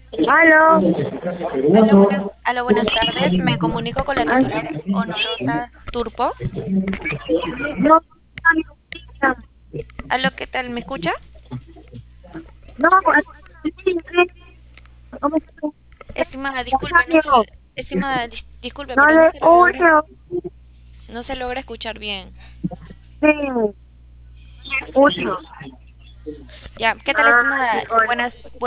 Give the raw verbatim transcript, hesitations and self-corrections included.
Aló. Aló, buenas, aló, buenas tardes. Me comunico con la Ah, señora Honorosa Turpo. no, Aló, ¿qué tal? ¿Me escucha? no, no, Estimada, disculpe, no se, estimada, dis- disculpe, no pero no le se logra, oyo. no se logra escuchar bien. Sí, escucho. Ya, ¿qué tal, Ah, estimada? sí, oye. Buenas,